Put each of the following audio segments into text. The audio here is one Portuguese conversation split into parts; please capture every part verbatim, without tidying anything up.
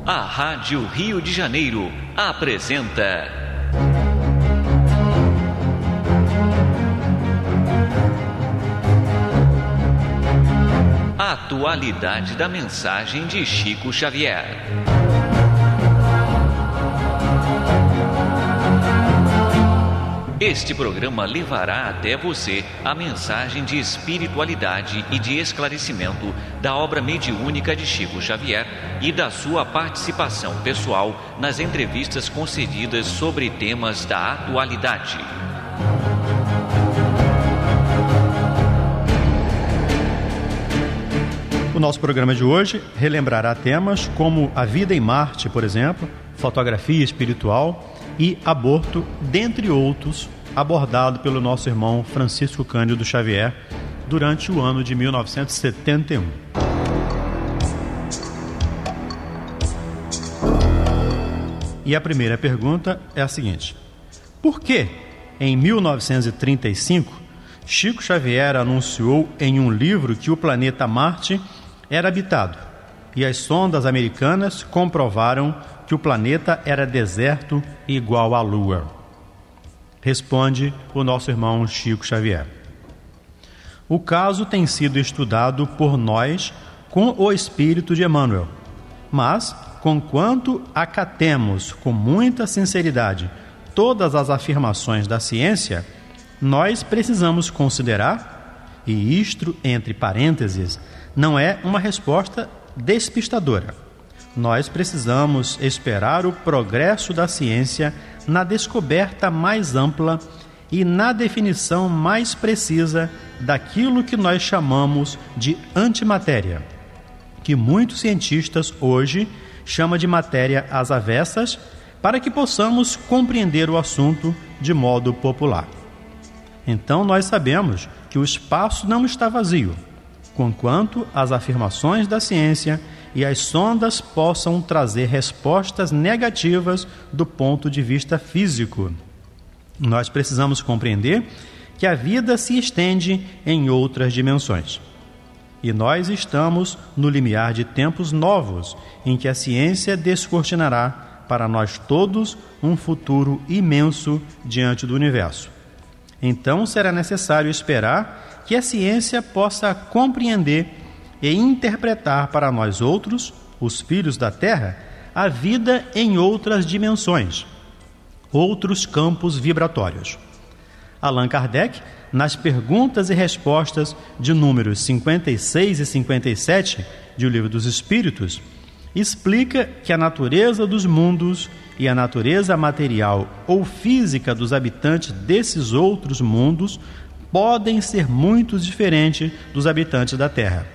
A Rádio Rio de Janeiro apresenta a atualidade da mensagem de Chico Xavier. Este programa levará até você a mensagem de espiritualidade e de esclarecimento da obra mediúnica de Chico Xavier e da sua participação pessoal nas entrevistas concedidas sobre temas da atualidade. O nosso programa de hoje relembrará temas como a vida em Marte, por exemplo, fotografia espiritual e aborto, dentre outros, abordado pelo nosso irmão Francisco Cândido Xavier durante o ano de mil novecentos e setenta e um. E a primeira pergunta é a seguinte: por que, em mil novecentos e trinta e cinco, Chico Xavier anunciou em um livro que o planeta Marte era habitado e as sondas americanas comprovaram que o planeta era deserto igual à Lua? Responde o nosso irmão Chico Xavier. O caso tem sido estudado por nós com o espírito de Emmanuel, mas, conquanto acatemos com muita sinceridade todas as afirmações da ciência, nós precisamos considerar, e isto, entre parênteses, não é uma resposta despistadora. Nós precisamos esperar o progresso da ciência na descoberta mais ampla e na definição mais precisa daquilo que nós chamamos de antimatéria, que muitos cientistas hoje chamam de matéria às avessas, para que possamos compreender o assunto de modo popular. Então nós sabemos que o espaço não está vazio, conquanto as afirmações da ciência e as sondas possam trazer respostas negativas do ponto de vista físico. Nós precisamos compreender que a vida se estende em outras dimensões. E nós estamos no limiar de tempos novos, em que a ciência descortinará para nós todos um futuro imenso diante do universo. Então será necessário esperar que a ciência possa compreender e interpretar para nós outros, os filhos da Terra, a vida em outras dimensões, outros campos vibratórios. Allan Kardec, nas perguntas e respostas de números cinquenta e seis e cinquenta e sete de O Livro dos Espíritos, explica que a natureza dos mundos e a natureza material ou física dos habitantes desses outros mundos podem ser muito diferentes dos habitantes da Terra.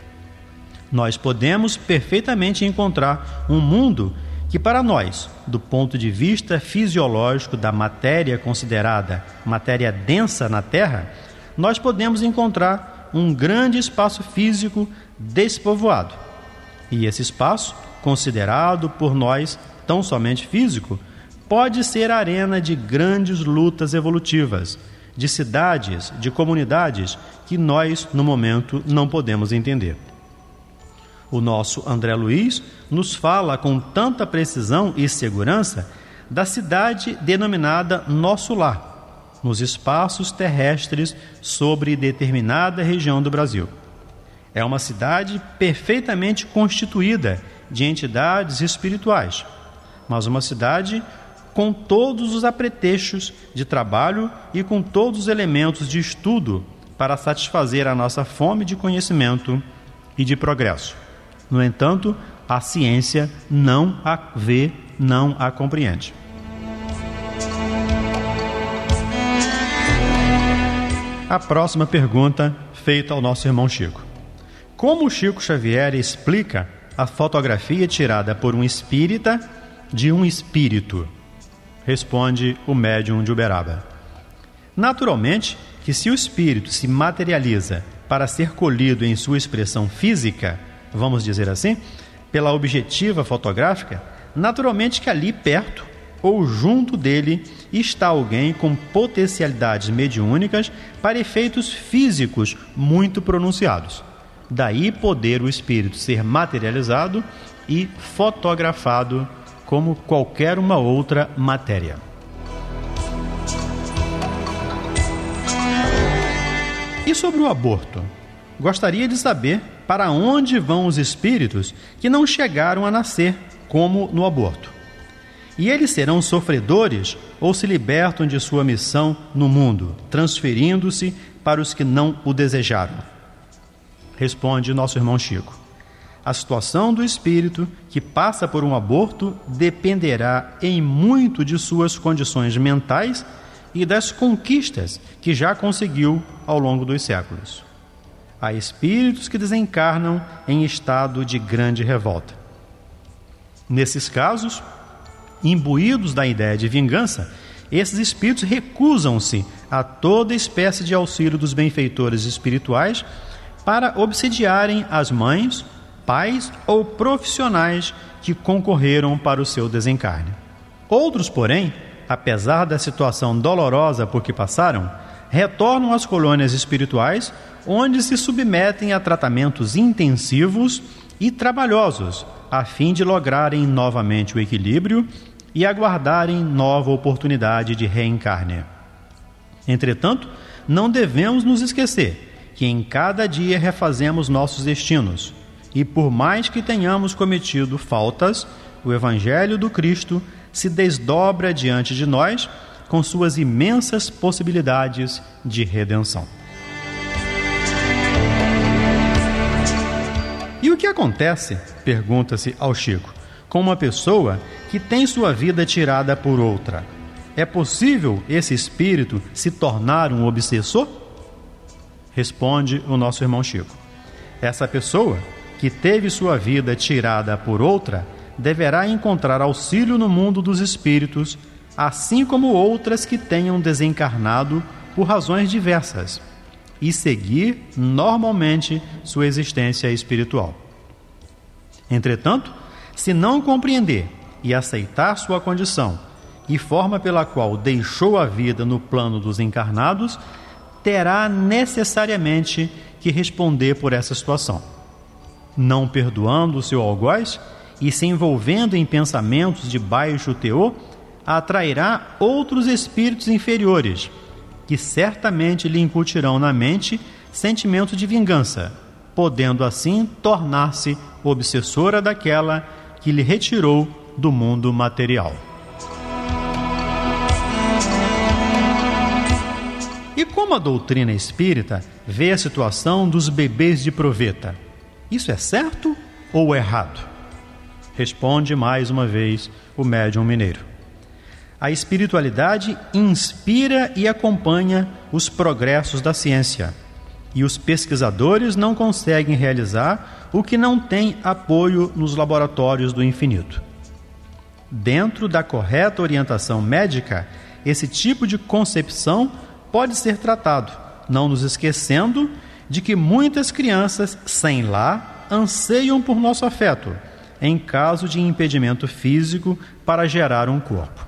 Nós podemos perfeitamente encontrar um mundo que, para nós, do ponto de vista fisiológico da matéria considerada matéria densa na Terra, nós podemos encontrar um grande espaço físico despovoado. E esse espaço, considerado por nós tão somente físico, pode ser arena de grandes lutas evolutivas, de cidades, de comunidades que nós, no momento, não podemos entender. O nosso André Luiz nos fala com tanta precisão e segurança da cidade denominada Nosso Lar, nos espaços terrestres sobre determinada região do Brasil. É uma cidade perfeitamente constituída de entidades espirituais, mas uma cidade com todos os apetrechos de trabalho e com todos os elementos de estudo para satisfazer a nossa fome de conhecimento e de progresso. No entanto, a ciência não a vê, não a compreende. A próxima pergunta, feita ao nosso irmão Chico: como Chico Xavier explica a fotografia tirada por um espírita de um espírito? Responde o médium de Uberaba. Naturalmente que se o espírito se materializa para ser colhido em sua expressão física, vamos dizer assim, pela objetiva fotográfica, naturalmente que ali perto ou junto dele está alguém com potencialidades mediúnicas para efeitos físicos muito pronunciados. daí poder o espírito ser materializado e fotografado como qualquer uma outra matéria. E sobre o aborto? Gostaria de saber para onde vão os espíritos que não chegaram a nascer, como no aborto. E eles serão sofredores ou se libertam de sua missão no mundo, transferindo-se para os que não o desejaram? Responde nosso irmão Chico. A situação do espírito que passa por um aborto dependerá em muito de suas condições mentais e das conquistas que já conseguiu ao longo dos séculos. Há espíritos que desencarnam em estado de grande revolta. Nesses casos, imbuídos da ideia de vingança, esses espíritos recusam-se a toda espécie de auxílio dos benfeitores espirituais para obsidiarem as mães, pais ou profissionais que concorreram para o seu desencarne. Outros, porém, apesar da situação dolorosa por que passaram, retornam às colônias espirituais, onde se submetem a tratamentos intensivos e trabalhosos, a fim de lograrem novamente o equilíbrio e aguardarem nova oportunidade de reencarne. Entretanto, não devemos nos esquecer que em cada dia refazemos nossos destinos, e por mais que tenhamos cometido faltas, o Evangelho do Cristo se desdobra diante de nós com suas imensas possibilidades de redenção. E o que acontece, pergunta-se ao Chico, com uma pessoa que tem sua vida tirada por outra? É possível esse espírito se tornar um obsessor? Responde o nosso irmão Chico. Essa pessoa que teve sua vida tirada por outra deverá encontrar auxílio no mundo dos espíritos, assim como outras que tenham desencarnado por razões diversas, e seguir normalmente sua existência espiritual. Entretanto, se não compreender e aceitar sua condição e forma pela qual deixou a vida no plano dos encarnados, terá necessariamente que responder por essa situação. Não perdoando o seu algoz e se envolvendo em pensamentos de baixo teor, atrairá outros espíritos inferiores, que certamente lhe incutirão na mente sentimento de vingança, podendo assim tornar-se obsessora daquela que lhe retirou do mundo material. E como a doutrina espírita vê a situação dos bebês de proveta? Isso é certo ou errado? Responde mais uma vez o médium mineiro. A espiritualidade inspira e acompanha os progressos da ciência, e os pesquisadores não conseguem realizar o que não tem apoio nos laboratórios do infinito. Dentro da correta orientação médica, esse tipo de concepção pode ser tratado, não nos esquecendo de que muitas crianças sem lar anseiam por nosso afeto, em caso de impedimento físico para gerar um corpo.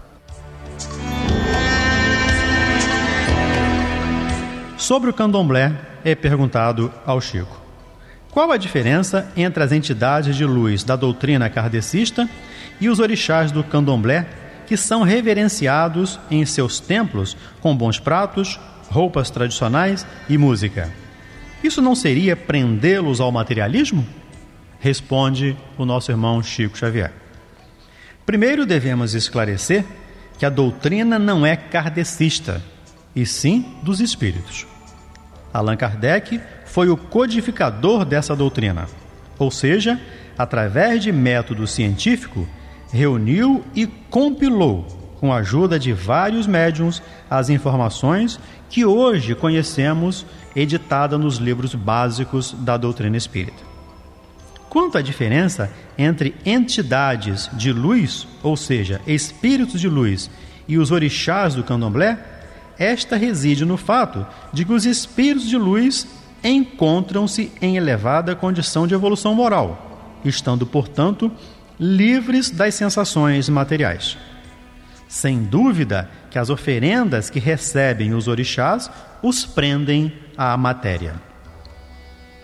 Sobre o candomblé, é perguntado ao Chico: qual a diferença entre as entidades de luz da doutrina kardecista e os orixás do candomblé, que são reverenciados em seus templos com bons pratos, roupas tradicionais e música? Isso não seria prendê-los ao materialismo? Responde o nosso irmão Chico Xavier. Primeiro devemos esclarecer que a doutrina não é kardecista, e sim dos espíritos. Allan Kardec foi o codificador dessa doutrina, ou seja, através de método científico, reuniu e compilou, com a ajuda de vários médiuns, as informações que hoje conhecemos editada nos livros básicos da doutrina espírita. Quanto à diferença entre entidades de luz, ou seja, espíritos de luz, e os orixás do candomblé, esta reside no fato de que os espíritos de luz encontram-se em elevada condição de evolução moral, estando, portanto, livres das sensações materiais. Sem dúvida que as oferendas que recebem os orixás os prendem à matéria.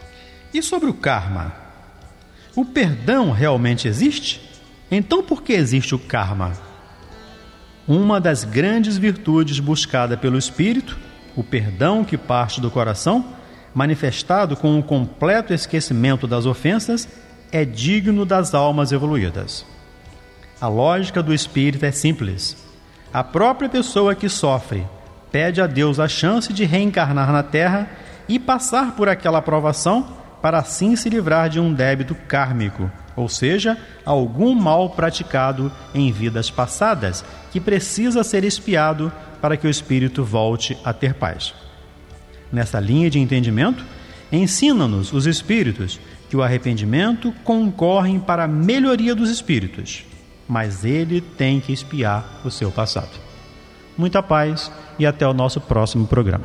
E sobre o karma? O perdão realmente existe? Então por que existe o karma? Uma das grandes virtudes buscada pelo espírito, o perdão que parte do coração, manifestado com um completo esquecimento das ofensas, é digno das almas evoluídas. A lógica do espírito é simples. A própria pessoa que sofre pede a Deus a chance de reencarnar na Terra e passar por aquela provação para assim se livrar de um débito kármico, ou seja, algum mal praticado em vidas passadas que precisa ser expiado para que o espírito volte a ter paz. Nessa linha de entendimento, ensina-nos os espíritos que o arrependimento concorre para a melhoria dos espíritos, mas ele tem que expiar o seu passado. Muita paz e até o nosso próximo programa.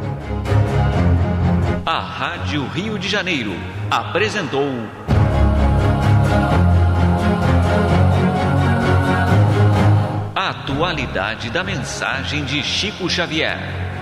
A Rádio Rio de Janeiro apresentou a atualidade da mensagem de Chico Xavier.